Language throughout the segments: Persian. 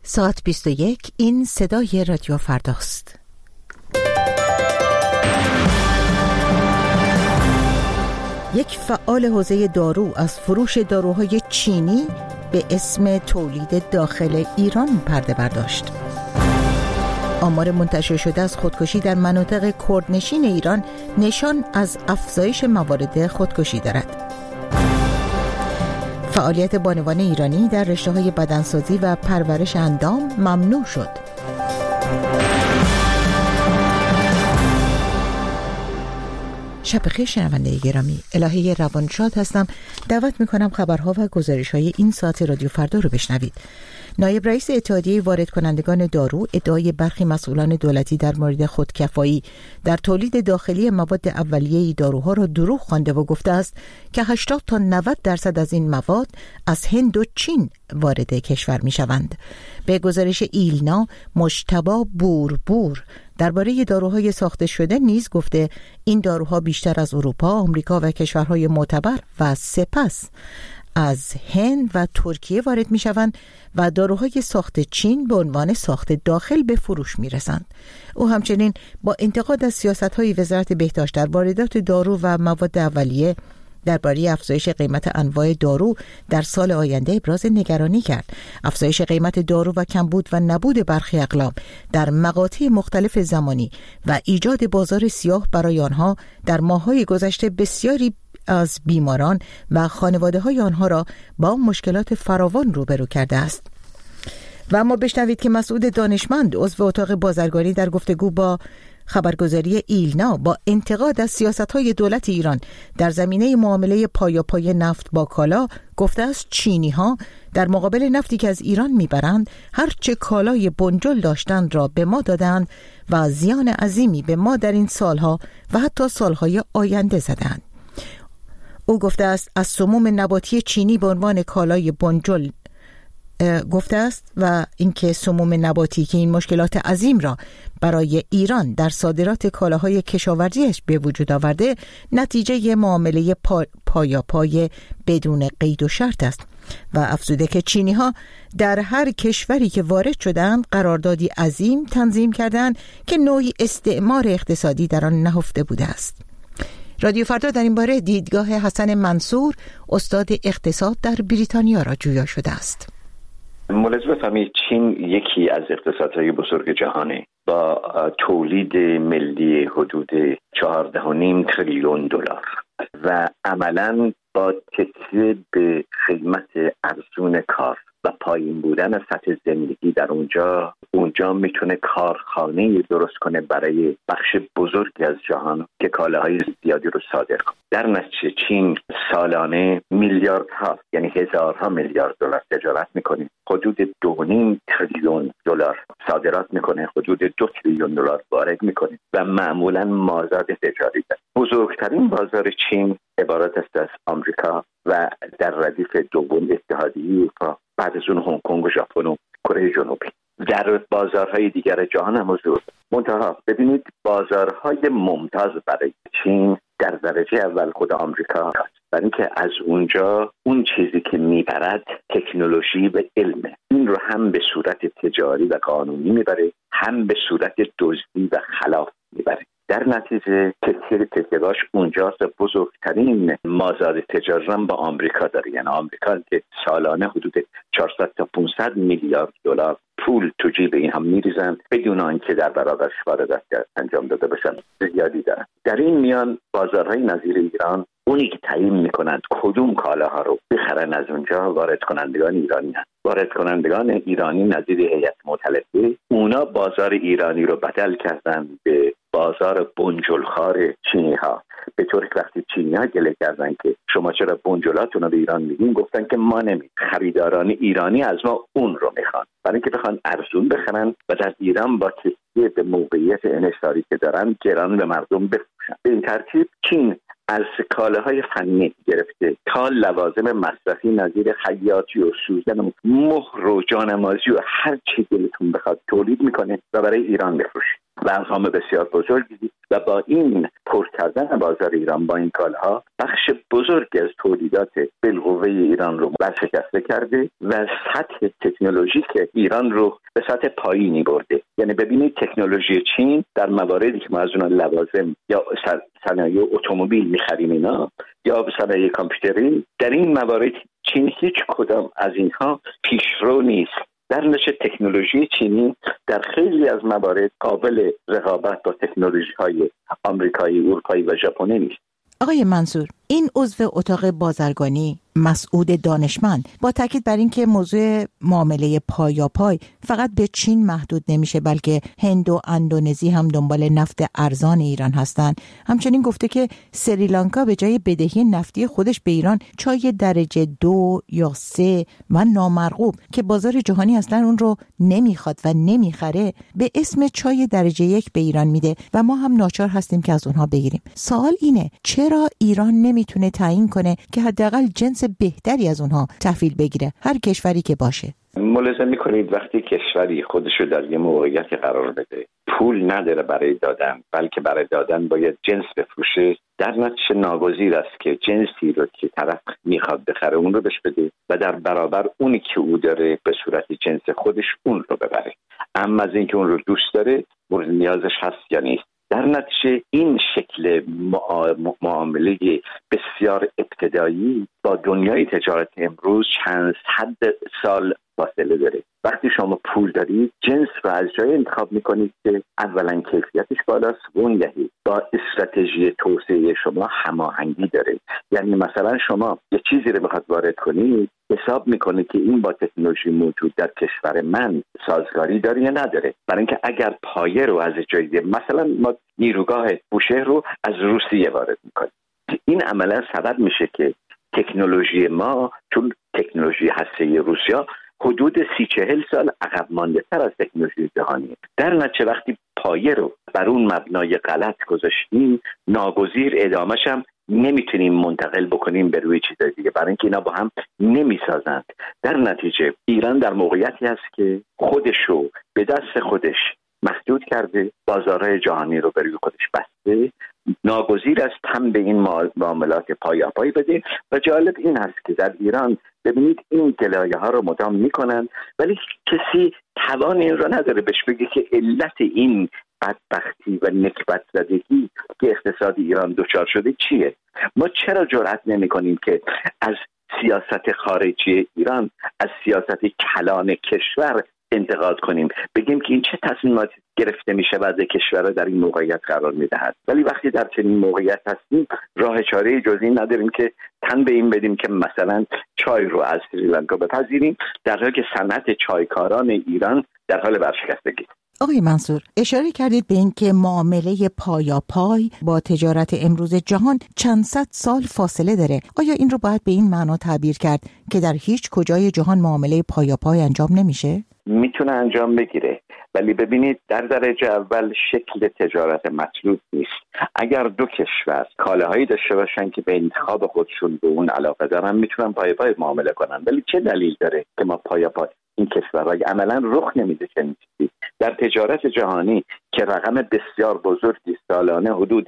ساعت 21. این صدای رادیو فرداست. یک فعال حوزه دارو از فروش داروهای چینی به اسم تولید داخل ایران پرده برداشت. آمار منتشر شده از خودکشی در مناطق کردنشین ایران نشان از افزایش موارد خودکشی دارد. فعالیت بانوان ایرانی در رشته‌های بدنسازی و پرورش اندام ممنوع شد. شب بخیر شنونده گرامی، الهه روانشاد هستم. دعوت میکنم خبرها و گزارش‌های این ساعت رادیو فردا رو بشنوید. نایب رئیس اتحادیه وارد کنندگان دارو ادعای برخی مسئولان دولتی در مورد خودکفایی در تولید داخلی مواد اولیه داروها را دروغ خوانده و گفته است که 80 تا 90% از این مواد از هند و چین وارد کشور می شوند. به گزارش ایلنا، مجتبی بوربور درباره داروهای ساخته شده نیز گفته این داروها بیشتر از اروپا، آمریکا و کشورهای معتبر و سپس از هند و ترکیه وارد می شوند و داروهای ساخت چین به عنوان ساخت داخل به فروش می رسند. او همچنین با انتقاد از سیاست‌های وزارت بهداشت در واردات دارو و مواد اولیه درباره افزایش قیمت انواع دارو در سال آینده ابراز نگرانی کرد. افزایش قیمت دارو و کمبود و نبود برخی اقلام در مقاطع مختلف زمانی و ایجاد بازار سیاه برای آنها در ماه‌های گذشته بسیاری از بیماران و خانواده‌های آنها را با مشکلات فراوان روبرو کرده است. و اما بشنوید که مسعود دانشمند، عضو اتاق بازرگانی، در گفتگو با خبرگزاری ایلنا با انتقاد از سیاست‌های دولت ایران در زمینه معامله پایاپای نفت با کالا گفته است چینی‌ها در مقابل نفتی که از ایران میبرند هر چه کالای بنجل داشتند را به ما دادند و زیان عظیمی به ما در این سالها و حتی سالهای آینده زدند. او گفته است از سموم نباتی چینی به عنوان کالای بنجل گفته است و اینکه سموم نباتی که این مشکلات عظیم را برای ایران در صادرات کالاهای کشاورزیش به وجود آورده نتیجه معامله پایاپای بدون قید و شرط است و افزوده که چینی ها در هر کشوری که وارد شدند قراردادی عظیم تنظیم کردند که نوعی استعمار اقتصادی در آن نهفته بوده است. رادیو فردا در این باره دیدگاه حسن منصور، استاد اقتصاد در بریتانیا را جویا شده است. ملاحظه بفرمایید چین یکی از اقتصادهای بزرگ جهانه با تولید ملی حدود 14.5 تریلیون دلار و عملاً با تکیه به قیمت ارزون کار و پایین بودن سطح زندگی در اونجا میتونه کارخانه درست کنه برای بخش بزرگی از جهان که کالاهای زیادی رو صادر کنه. در نتیجه چین سالانه میلیاردها، یعنی هزارها میلیارد دلار تجارت میکنه، حدود 2.5 تریلیون دلار صادرات میکنه، حدود 2 تریلیون دلار وارد میکنه و معمولا مازاد تجاری داره. بزرگترین بازار چین عبارت است از آمریکا و در ردیف دوم اتحادیه اروپا، بعد از اون هنگ کنگ و ژاپن و کره جنوبی. در بازارهای دیگر جهان هم حضور منتها ببینید بازارهای ممتاز برای چین در درجه اول خود آمریکا هست، برای اینکه از اونجا اون چیزی که میبرد تکنولوژی و علمه. این رو هم به صورت تجاری و قانونی میبره، هم به صورت دزدی و خلاف میبره. در نتیجه تکیه‌اش اونجاست. بزرگترین مازاد تجاری هم با آمریکا داره، یعنی آمریکا که سالانه حدود 400 تا 500 میلیارد دلار پول تو جیب این هم میریزن بدون آنکه در برابرش واردات انجام داده باشن، زیادی دارن. در این میان بازارهای نظیر ایران اونی که تعیین میکنند کدوم کالاها رو بخرن از اونجا وارد کنندگان ایرانی هست. وارد کنندگان ایرانی نظیر هیئت مؤتلفه، اونا بازار ایرانی رو بدل کردن به بازار بنجلخوار چینی ها، به طوری که وقتی چینی ها گله کردن که شما چرا بنجلاتون رو به ایران میدین، گفتن که ما نمی، خریداران ایرانی از ما اون رو میخوان، برای اینکه بخوان ارزون بخرن و در ایران با تکیه به موقعیت انحصاری که دارن گران به مردم بفروشن. به این ترتیب چین از کالاهای فنی گرفته تا لوازم مصرفی نظیر خیاطی و سوزن و مهر و جانمازی و هر چی دلتون بخواد تولید میکنه و برای ایران بفروشه. و ارقام بسیار بزرگی دید و با این پر کردن بازار ایران با این کالاها بخش بزرگی از تولیدات بالقوه ایران رو ورشکسته کرده و سطح تکنولوژیک ایران رو به سطح پایینی برده. یعنی ببینید تکنولوژی چین در مواردی که ما از اون لوازم یا صنایع اتومبیل می‌خریم اینا یا صنایع کامپیوتری، در این موارد چین هیچ کدام از اینها پیشرو نیست. در نتیجه تکنولوژی چینی در خیلی از موارد قابل رقابت با تکنولوژی‌های آمریکایی، اروپایی و ژاپنی نیست. آقای منصور، این عضو اتاق بازرگانی مسعود دانشمند با تاکید بر این که موضوع معامله پایاپای فقط به چین محدود نمیشه بلکه هند و اندونزی هم دنبال نفت ارزان ایران هستند، همچنین گفته که سریلانکا به جای بدهی نفتی خودش به ایران چای درجه 2 یا 3 و نامرغوب که بازار جهانی اصلا اون رو نمیخواد و نمیخره به اسم چای درجه 1 به ایران میده و ما هم ناچار هستیم که از اونها بگیریم. سوال اینه چرا ایران نمیتونه تعیین کنه که حداقل جنس بهتری از اونها تحویل بگیره، هر کشوری که باشه؟ ملاحظه میکنید وقتی کشوری خودشو در یه موقعیتی قرار بده پول نداره برای دادن بلکه برای دادن باید جنس بفروشه، در نتیجه ناگزیر است که جنسی رو که طرف میخواد بخره اون رو بهش بده و در برابر اونی که او داره به صورت جنس خودش اون رو ببره، اما از اینکه اون رو دوست داره مورد نیازش هست یا نیست. در نتیجه این شکل معامله بسیار ابتدایی با دنیای تجارت امروز چند صد سال فاصله داره. وقتی شما پول دارید جنس رو از جای انتخاب میکنید که اولا کیفیتش بالاست و اونگهی با استراتژی توسعه شما هماهنگی داره. یعنی مثلا شما یه چیزی رو میخواد وارد کنید حساب میکنه که این با تکنولوژی موجود در کشور من سازگاری داره یا نداره، برای اینکه اگر پایه رو از جای مثلا ما نیروگاه بوشهر رو از روسیه وارد میکنیم، این عملا سبب میشه که تکنولوژی ما چون تکنولوژی هسته‌ای روسیه حدود 30-40 سال عقب مانده تر از تکنولوژی جهانی. در نتیجه وقتی پایه رو بر اون مبنای غلط گذاشتیم ناگزیر ادامه‌ش هم نمیتونیم منتقل بکنیم به روی چیز دیگه، برای اینکه اینا با هم نمیسازند. در نتیجه ایران در موقعیتی هست که خودش رو به دست خودش محدود کرده، بازارهای جهانی رو به روی خودش بسته، ناگزیر است هم به این معاملات پایاپای بده. و جالب این هست که در ایران ببینید این گلایه ها رو مدام میکنن ولی کسی توان این رو نداره بهش بگه که علت این بدبختی و نکبت زدگی که اقتصاد ایران دچار شده چیه. ما چرا جرئت نمی کنیم که از سیاست خارجی ایران، از سیاست کلان کشور انتقاد کنیم، بگیم که این چه تصمیماتی گرفته میشه و کشور در این موقعیت قرار میدهد. ولی وقتی در چنین موقعیت هستیم راه چاره جز این نداریم که تن به این بدیم که مثلا چای رو از سریلانکا بپذیریم در حالی که صنعت چایکاران ایران در حال ورشکستگی. آقای منصور اشاره کردید به این که معامله پایاپای با تجارت امروز جهان چند صد سال فاصله داره. آیا این رو باید به این معنا تعبیر کرد که در هیچ کجای جهان معامله پایاپای انجام نمیشه؟ میتونه انجام بگیره ولی ببینید در درجه اول شکل تجارت مطلوب نیست. اگر دو کشور کالاهایی داشته باشن که به انتخاب خودشون به اون علاقه دارن میتونن پایاپای معامله کنن، ولی چه دلیل داره که ما پایاپای این کشورها عملا رخ نمیده چنین چیزی در تجارت جهانی که رقم بسیار بزرگی سالانه حدود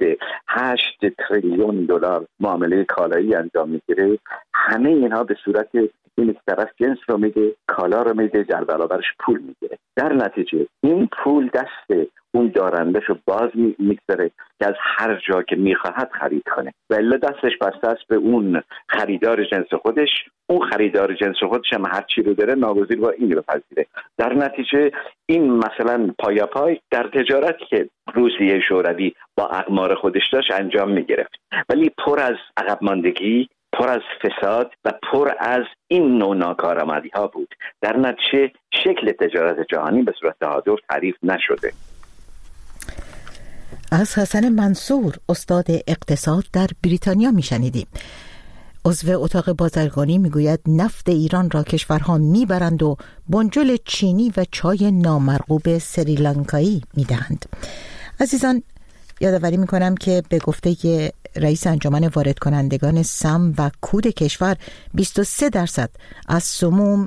8 تریلیون دلار معامله کالایی انجام میگیره. همه اینها به صورت این طرف جنس رو میده، کالا رو میده، در برابرش پول میگیره. در نتیجه این پول دست اون دارندش رو باز میگذاره که از هر جا که میخواهد خرید کنه و الا دستش بسته است به اون خریدار جنس خودش. اون خریدار جنس خودش هم هر چی رو داره ناگزیر با این رو پذیره. در نتیجه این مثلا پایاپای در تجارتی که روسیه شوروی با اقمار خودش داشت انجام میگرفت ولی پر از عقب ماندگی، پر از فساد و پر از این نوع ناکارآمدی ها بود. در نتیجه شکل تجارت جهانی به صورت تهادر تعریف نشده. از حسن منصور استاد اقتصاد در بریتانیا میشنیدیم. عضو اتاق بازرگانی میگوید نفت ایران را کشورها میبرند و بنجل چینی و چای نامرغوب سریلانکایی میدهند. عزیزان یادآوری میکنم که به گفته رئیس انجمن وارد کنندگان سم و کود کشور 23% از سموم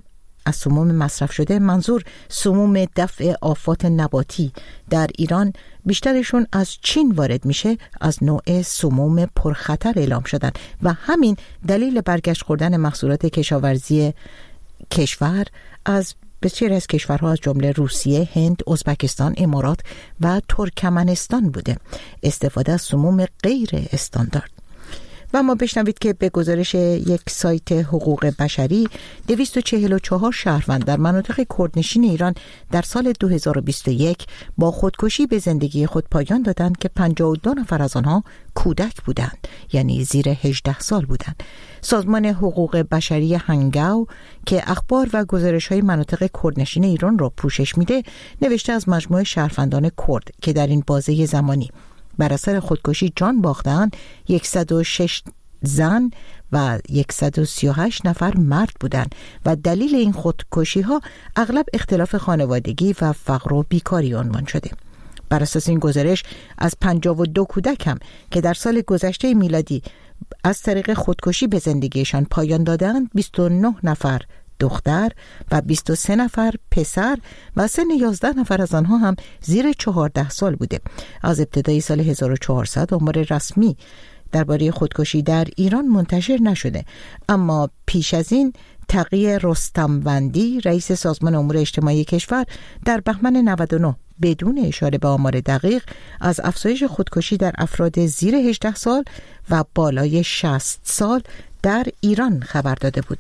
از سموم مصرف شده منظور سموم دفع آفات نباتی در ایران بیشترشون از چین وارد میشه از نوع سموم پرخطر اعلام شدن و همین دلیل برگشت خوردن محصولات کشاورزی کشور از بسیاری از کشورها از جمله روسیه، هند، ازبکستان، امارات و ترکمنستان بوده. استفاده از سموم غیر استاندارد. و ما بشنوید که به گزارش یک سایت حقوق بشری 244 شهروند در مناطق کردنشین ایران در سال 2021 با خودکشی به زندگی خود پایان دادند که 52 نفر از آنها کودک بودند، یعنی زیر 18 سال بودند. سازمان حقوق بشری هنگاو که اخبار و گزارش‌های مناطق کردنشین ایران را پوشش میده نوشته از مجموعه شهروندان کرد که در این بازه زمانی بر اثر خودکشی جان باختند 106 زن و 138 نفر مرد بودند و دلیل این خودکشی ها اغلب اختلاف خانوادگی و فقر و بیکاری عنوان شده. بر اساس این گزارش از 52 کودک هم که در سال گذشته میلادی از طریق خودکشی به زندگیشان پایان دادند 29 نفر دختر و 23 نفر پسر و سن 11 نفر از آنها هم زیر 14 سال بوده. از ابتدای سال 1400 آمار رسمی درباره خودکشی در ایران منتشر نشده، اما پیش از این تقی رستموندی رئیس سازمان امور اجتماعی کشور در بهمن 99 بدون اشاره به آمار دقیق از افزایش خودکشی در افراد زیر 18 سال و بالای 60 سال در ایران خبر داده بود.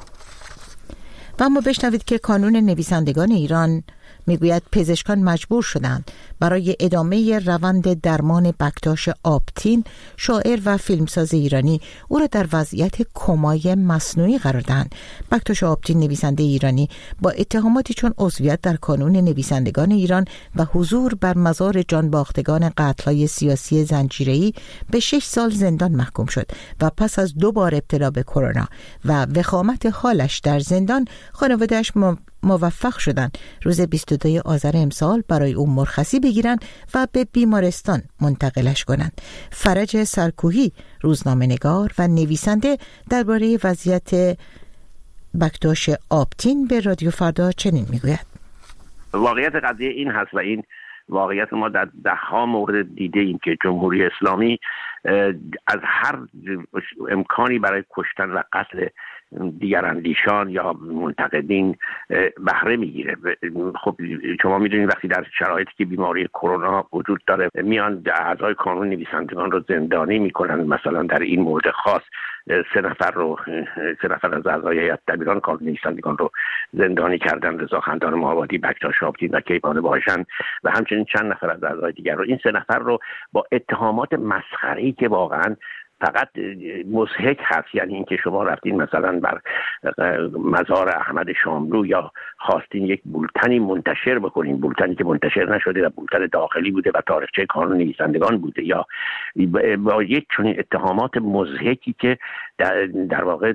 و اما بشنوید که کانون نویسندگان ایران میگوید پزشکان مجبور شدند برای ادامه روند درمان بکتاش آپتین شاعر و فیلمساز ایرانی او را در وضعیت کمای مصنوعی قرار دهند. بکتاش آپتین نویسنده ایرانی با اتهاماتی چون عضویت در کانون نویسندگان ایران و حضور بر مزار جانباختگان قتل‌های سیاسی زنجیره‌ای به 6 سال زندان محکوم شد و پس از 2 بار ابتلا به کرونا و وخامت حالش در زندان خانواده‌اش موفق شدند روز 22 آذر امسال برای او مرخصی بگیرند و به بیمارستان منتقلش کنند. فرج سرکوهی روزنامه‌نگار و نویسنده درباره وضعیت بکتاش آپتین به رادیو فردا چنین میگوید: واقعیت قضیه این هست و این واقعیت ما در ده‌ها مورد دیده ایم که جمهوری اسلامی از هر امکانی برای کشتن و قتل دیگراندیشان یا منتقدین بهره میگیره. خب شما میدونید وقتی در شرایطی که بیماری کرونا وجود داره میان اعضای کانون نویسندگان رو زندانی میکنن. مثلا در این مورد خاص 3 نفر از اعضای هیئت دبیران کانون نویسندگان رو زندانی کردن: رضا خندان مآبادی، بکتاش آپتین و کیوان باهشان و همچنین چند نفر از اعضای دیگر رو. این 3 نفر رو با اتهامات مسخره‌ای که واقعا فقط مضحک هست، یعنی اینکه شما رفتین مثلا بر مزار احمد شاملو یا خواستین یک بولتنی منتشر بکنین، بولتنی که منتشر نشده و بولتن داخلی بوده و تاریخچه کانون نویسندگان بوده، یا با یک چنین اتهامات مضحکی که در واقع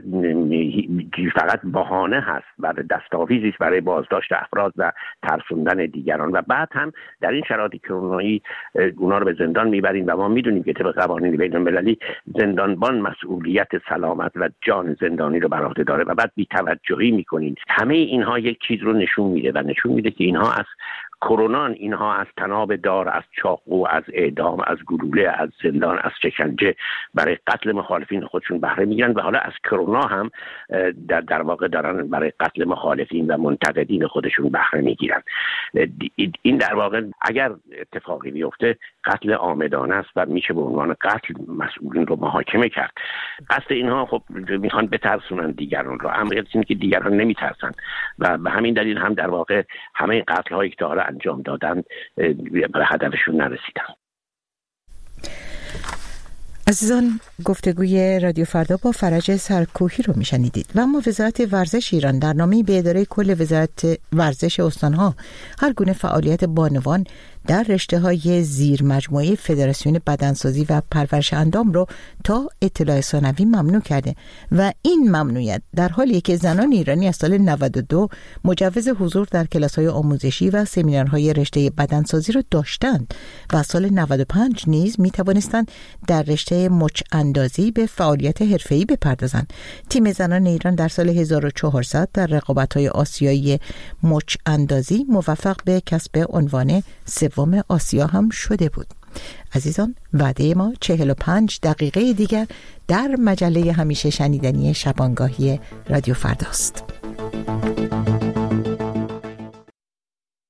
فقط بهانه هست برای دستاویزی است برای بازداشت افراد و ترسوندن دیگران. و بعد هم در این شرایط کرونایی اونا رو به زندان میبرین و ما میدونیم که طبق قوانین بین‌المللی زندانبان مسئولیت سلامت و جان زندانی رو بر عهده داره و بعد بی‌توجهی میکنین. همه اینها یک چیز رو نشون میده و نشون میده که اینها از کرونا، اینها از طناب دار، از چاقو، از اعدام، از گلوله، از زندان، از شکنجه برای قتل مخالفین خودشون بهره میگیرن و حالا از کرونا هم در واقع دارن برای قتل مخالفین و منتقدین خودشون بهره میگیرن. این در واقع اگر اتفاقی بیفته قتل عامدانه است و میشه به عنوان قتل مسئولین رو محاکمه کرد. قصد اینها خب میخوان بترسونن دیگران رو، اما اینه که دیگران نمیترسن و به همین دلیل هم در واقع همه قتل هایی که انجام دادن به هدفشون نرسیدن. عزیزان، گفتگوی رادیو فردا با فرج سرکوهی رو میشنیدید. و اما وزارت ورزش ایران در نامه‌ای به اداره کل وزارت ورزش استانها هر گونه فعالیت بانوان در رشته‌های زیر مجموعه فدراسیون بدنسازی و پرورش اندام رو تا اطلاع ثانوی ممنوع کرده و این ممنوعیت در حالیه که زنان ایرانی از سال 92 مجوز حضور در کلاس‌های آموزشی و سمینارهای رشته بدنسازی رو داشتند و از سال 95 نیز می‌توانستند در رشته مچ اندازی به فعالیت حرفه‌ای بپردازند. تیم زنان ایران در سال 1400 در رقابت‌های آسیایی مچ اندازی موفق به کسب عنوان سوم آسیا هم شده بود. عزیزان، وعده ما 45 دقیقه دیگر در مجله همیشه شنیدنی شبانگاهی رادیو فرداست.